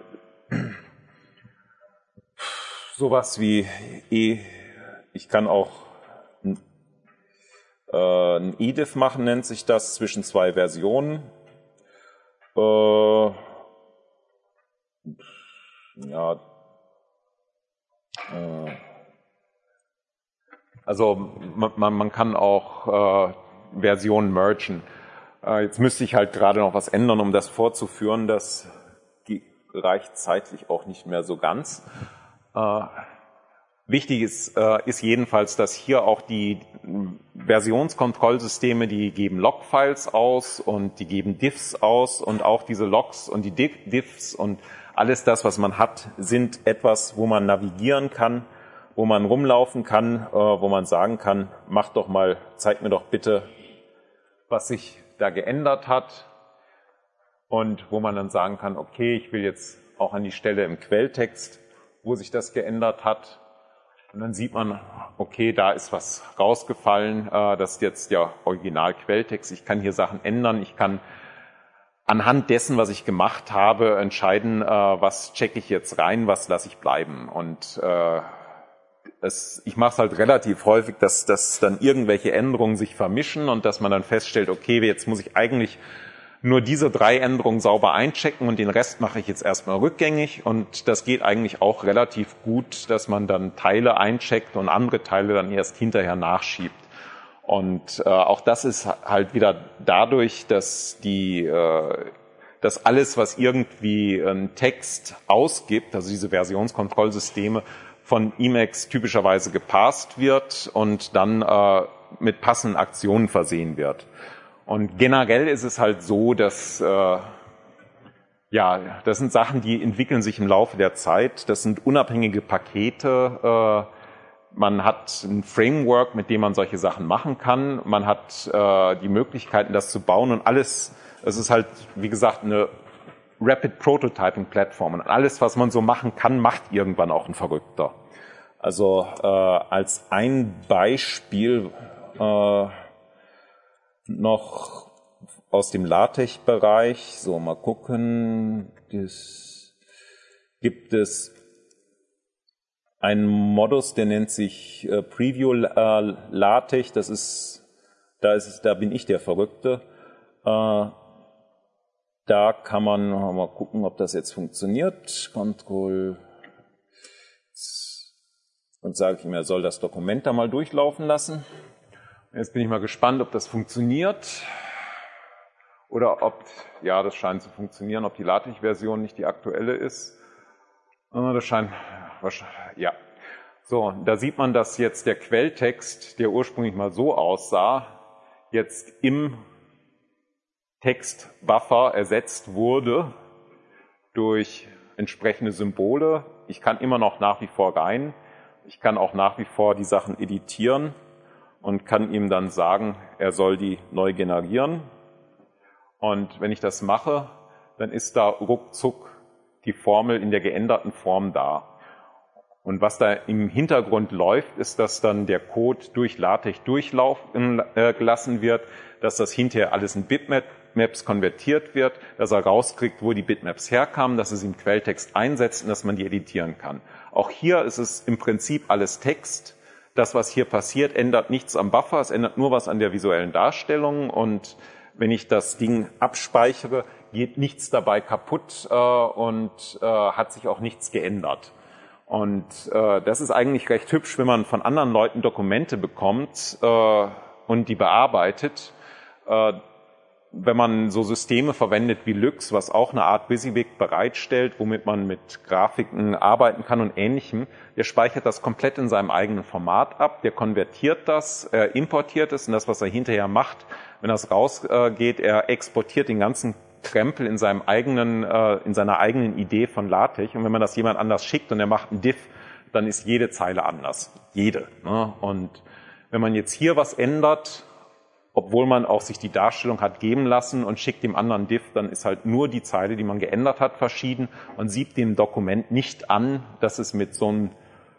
sowas wie e, ich kann auch ein, äh, ein E-Diff machen, nennt sich das, zwischen zwei Versionen. Äh, ja, äh, also man, man kann auch äh, Versionen mergen. Äh, jetzt müsste ich halt gerade noch was ändern, um das vorzuführen. Das reicht zeitlich auch nicht mehr so ganz. Äh, wichtig ist, äh, ist jedenfalls, dass hier auch die Versionskontrollsysteme, die geben Log-Files aus und die geben Diffs aus und auch diese Logs und die Diffs und alles das, was man hat, sind etwas, wo man navigieren kann, wo man rumlaufen kann, äh, wo man sagen kann, mach doch mal, zeig mir doch bitte, was sich da geändert hat. Und wo man dann sagen kann, okay, ich will jetzt auch an die Stelle im Quelltext, wo sich das geändert hat. Und dann sieht man, okay, da ist was rausgefallen, äh, das ist jetzt der Original-Quelltext. Ich kann hier Sachen ändern, ich kann anhand dessen, was ich gemacht habe, entscheiden, äh, was checke ich jetzt rein, was lasse ich bleiben. Und äh, es, ich mache es halt relativ häufig, dass, dass dann irgendwelche Änderungen sich vermischen und dass man dann feststellt, okay, jetzt muss ich eigentlich nur diese drei Änderungen sauber einchecken und den Rest mache ich jetzt erstmal rückgängig. Und das geht eigentlich auch relativ gut, dass man dann Teile eincheckt und andere Teile dann erst hinterher nachschiebt. Und äh, auch das ist halt wieder dadurch, dass die, äh, dass alles, was irgendwie einen Text ausgibt, also diese Versionskontrollsysteme, von Emacs typischerweise gepasst wird und dann äh, mit passenden Aktionen versehen wird. Und generell ist es halt so, dass äh, ja, das sind Sachen, die entwickeln sich im Laufe der Zeit. Das sind unabhängige Pakete. Äh, Man hat ein Framework, mit dem man solche Sachen machen kann. Man hat äh, die Möglichkeiten, das zu bauen und alles. Es ist halt, wie gesagt, eine Rapid Prototyping Plattform. Und alles, was man so machen kann, macht irgendwann auch ein Verrückter. Also äh, als ein Beispiel äh, noch aus dem LaTeX-Bereich. So, mal gucken. Das gibt es ein Modus, der nennt sich äh, Preview äh, LaTeX. Das ist, da ist es, da bin ich der Verrückte. Äh, da kann man mal gucken, ob das jetzt funktioniert. Control und sage ich ihm, er soll das Dokument da mal durchlaufen lassen. Jetzt bin ich mal gespannt, ob das funktioniert. Oder ob, ja, das scheint zu funktionieren, ob die LaTeX-Version nicht die aktuelle ist. Das scheint, ja. So, da sieht man, dass jetzt der Quelltext, der ursprünglich mal so aussah, jetzt im Textbuffer ersetzt wurde durch entsprechende Symbole. Ich kann immer noch nach wie vor rein. Ich kann auch nach wie vor die Sachen editieren und kann ihm dann sagen, er soll die neu generieren. Und wenn ich das mache, dann ist da ruckzuck die Formel in der geänderten Form da. Und was da im Hintergrund läuft, ist, dass dann der Code durch LaTeX durchlaufen äh, gelassen wird, dass das hinterher alles in Bitmaps konvertiert wird, dass er rauskriegt, wo die Bitmaps herkamen, dass es im Quelltext einsetzt und dass man die editieren kann. Auch hier ist es im Prinzip alles Text. Das, was hier passiert, ändert nichts am Buffer, es ändert nur was an der visuellen Darstellung. Und wenn ich das Ding abspeichere, geht nichts dabei kaputt äh, und äh, hat sich auch nichts geändert. Und äh, das ist eigentlich recht hübsch, wenn man von anderen Leuten Dokumente bekommt äh, und die bearbeitet. Äh, wenn man so Systeme verwendet wie Lux, was auch eine Art WYSIWYG bereitstellt, womit man mit Grafiken arbeiten kann und Ähnlichem, der speichert das komplett in seinem eigenen Format ab, der konvertiert das, er importiert es und das, was er hinterher macht, wenn das rausgeht, er exportiert den ganzen Krempel in seinem eigenen, äh, in seiner eigenen Idee von LaTeX. Und wenn man das jemand anders schickt und er macht einen Diff, dann ist jede Zeile anders. Jede. Ne? Und wenn man jetzt hier was ändert, obwohl man auch sich die Darstellung hat geben lassen und schickt dem anderen Diff, dann ist halt nur die Zeile, die man geändert hat, verschieden und sieht dem Dokument nicht an, dass es mit so einem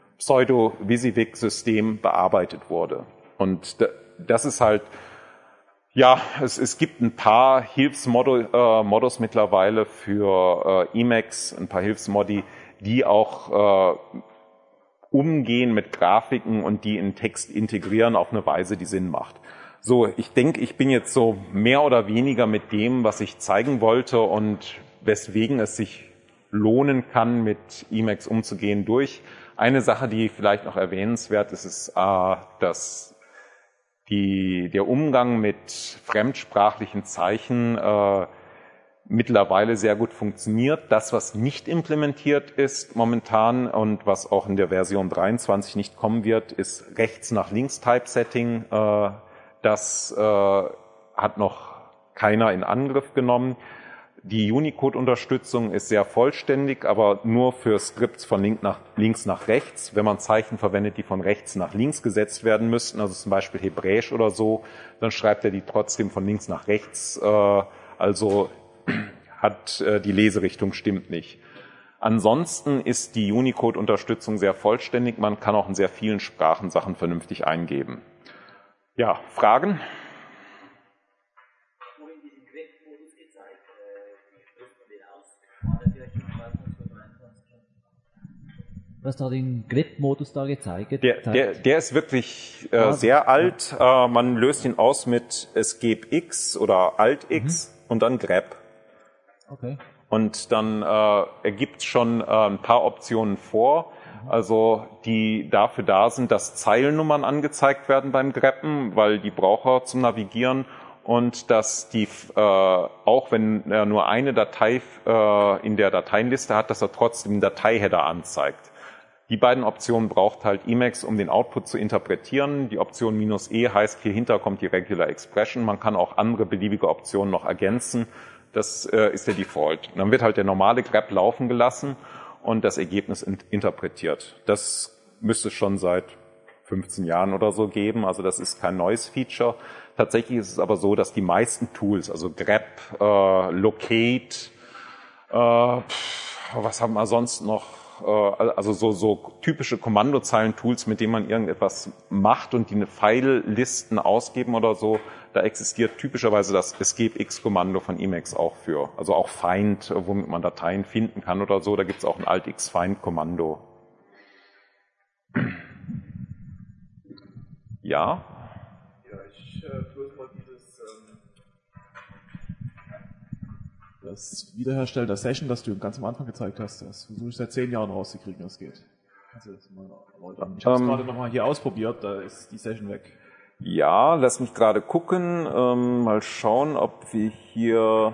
Pseudo-WYSIWYG-System bearbeitet wurde. Und das ist halt, ja, es, es gibt ein paar Hilfsmodus äh, mittlerweile für äh, Emacs, ein paar Hilfsmodi, die auch äh, umgehen mit Grafiken und die in Text integrieren auf eine Weise, die Sinn macht. So, ich denke, ich bin jetzt so mehr oder weniger mit dem, was ich zeigen wollte und weswegen es sich lohnen kann, mit Emacs umzugehen, durch. Eine Sache, die vielleicht noch erwähnenswert ist, ist, äh, dass die, der Umgang mit fremdsprachlichen Zeichen äh, mittlerweile sehr gut funktioniert. Das, was nicht implementiert ist momentan und was auch in der Version dreiundzwanzig nicht kommen wird, ist rechts nach links Typesetting. Äh, das äh, hat noch keiner in Angriff genommen. Die Unicode-Unterstützung ist sehr vollständig, aber nur für Skripts von link nach, links nach rechts. Wenn man Zeichen verwendet, die von rechts nach links gesetzt werden müssten, also zum Beispiel Hebräisch oder so, dann schreibt er die trotzdem von links nach rechts. Äh, also hat äh, die Leserichtung stimmt nicht. Ansonsten ist die Unicode-Unterstützung sehr vollständig. Man kann auch in sehr vielen Sprachen Sachen vernünftig eingeben. Ja, Fragen? Was da den Grep-Modus da gezeigt? Der, der, der ist wirklich äh, ah, sehr alt. Äh, man löst ihn aus mit Escape X oder Alt X mhm. und dann Grep. Okay. Und dann äh, ergibt schon äh, ein paar Optionen vor, mhm. also die dafür da sind, dass Zeilennummern angezeigt werden beim Greppen, weil die braucht er zum Navigieren. Und dass die, äh, auch wenn er nur eine Datei äh, in der Dateienliste hat, dass er trotzdem den Dateiheader anzeigt. Die beiden Optionen braucht halt Emacs, um den Output zu interpretieren. Die Option minus E heißt, hier hinter kommt die Regular Expression. Man kann auch andere beliebige Optionen noch ergänzen. Das äh, ist der Default. Und dann wird halt der normale Grep laufen gelassen und das Ergebnis in- interpretiert. Das müsste es schon seit fünfzehn Jahren oder so geben. Also das ist kein neues Feature. Tatsächlich ist es aber so, dass die meisten Tools, also Grep, äh, Locate, äh, was haben wir sonst noch? Also so, so typische Kommandozeilen-Tools, mit denen man irgendetwas macht und die eine Pfeillisten ausgeben oder so, da existiert typischerweise das Escape-X-Kommando von Emacs auch für. Also auch Find, womit man Dateien finden kann oder so, da gibt es auch ein Alt-X-Find-Kommando. Ja? Ja, ich äh, bloß mal dieses ähm, das Wiederherstellen der Session, das du ganz am Anfang gezeigt hast, das versuche ich seit zehn Jahren rauszukriegen, das geht. Also das mal erläutern. Ich habe es um, gerade nochmal hier ausprobiert, da ist die Session weg. Ja, lass mich gerade gucken, ähm, mal schauen, ob wir hier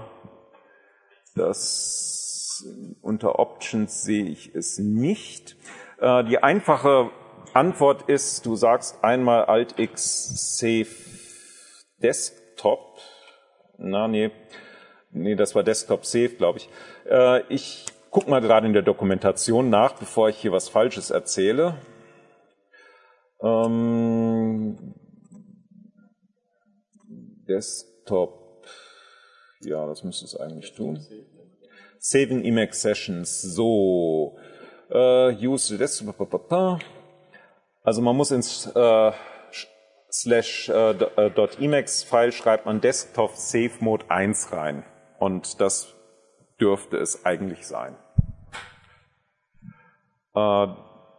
das unter Options sehe ich es nicht. Äh, die einfache Antwort ist, du sagst einmal Alt-X Save Desktop. Na, nee, nee, das war Desktop Save, glaube ich. Äh, ich gucke mal gerade in der Dokumentation nach, bevor ich hier was Falsches erzähle. Ähm, Desktop, ja, das müsste es eigentlich tun. Saving Emacs Sessions, so, äh, use Desktop, also man muss ins äh, slash äh, .emacs File schreibt man Desktop Save Mode eins rein und das dürfte es eigentlich sein. Äh,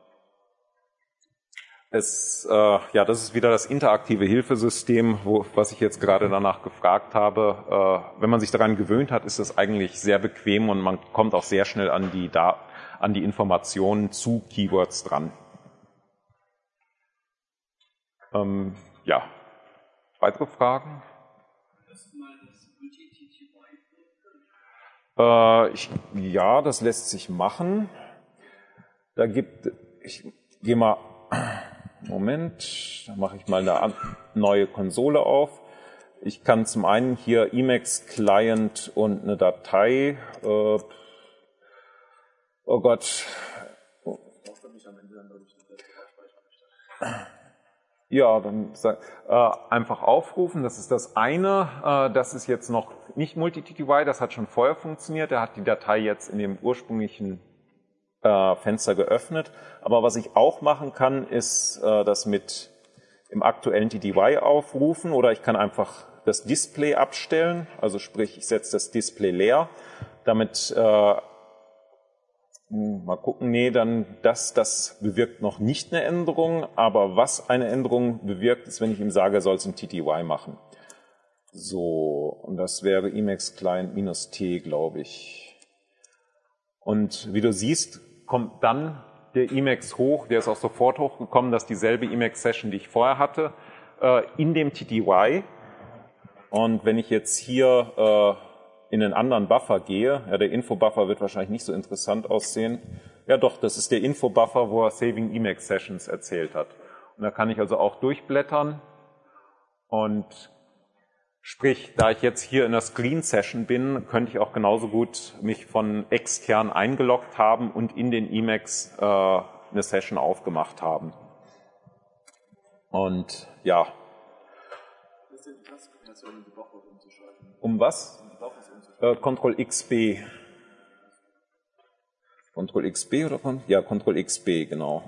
Es, äh, ja, das ist wieder das interaktive Hilfesystem, wo, was ich jetzt gerade danach gefragt habe. Äh, wenn man sich daran gewöhnt hat, ist es eigentlich sehr bequem und man kommt auch sehr schnell an die, da an die Informationen zu Keywords dran. Ähm, ja, weitere Fragen? Äh, ich, ja, das lässt sich machen. Da gibt, ich gehe mal Moment, da mache ich mal eine neue Konsole auf. Ich kann zum einen hier Emacs Client und eine Datei. Äh, oh Gott. Ja, dann sag, äh, einfach aufrufen. Das ist das eine. Äh, das ist jetzt noch nicht Multi-T T Y, das hat schon vorher funktioniert. Er hat die Datei jetzt in dem ursprünglichen Fenster geöffnet. Aber was ich auch machen kann, ist äh, das mit im aktuellen T T Y aufrufen oder ich kann einfach das Display abstellen. Also sprich, ich setze das Display leer. Damit, äh, mal gucken, nee, dann das, das bewirkt noch nicht eine Änderung. Aber was eine Änderung bewirkt, ist, wenn ich ihm sage, er soll es im T T Y machen. So, und das wäre Emacs Client minus T, glaube ich. Und wie du siehst, kommt dann der Emacs hoch, der ist auch sofort hochgekommen, dass dieselbe Emacs-Session, die ich vorher hatte, äh, in dem T T Y. Und wenn ich jetzt hier äh, in einen anderen Buffer gehe, ja, der Info-Buffer wird wahrscheinlich nicht so interessant aussehen. Ja doch, das ist der Info-Buffer, wo er Saving Emacs Sessions erzählt hat. Und da kann ich also auch durchblättern und sprich, da ich jetzt hier in der Screen-Session bin, könnte ich auch genauso gut mich von extern eingeloggt haben und in den Emacs äh, eine Session aufgemacht haben. Und ja. Um was? Äh, Ctrl X B. Ctrl X B oder von? Ja, Ctrl X B, genau.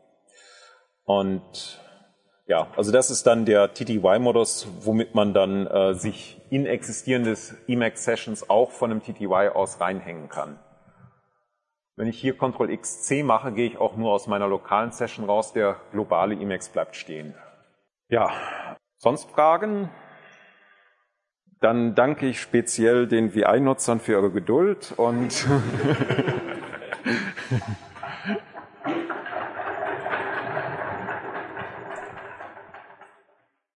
Und ja, also das ist dann der T T Y-Modus, womit man dann äh, sich in existierende Emacs-Sessions auch von einem T T Y aus reinhängen kann. Wenn ich hier Ctrl X C mache, gehe ich auch nur aus meiner lokalen Session raus, der globale Emacs bleibt stehen. Ja, sonst Fragen? Dann danke ich speziell den V I-Nutzern für ihre Geduld und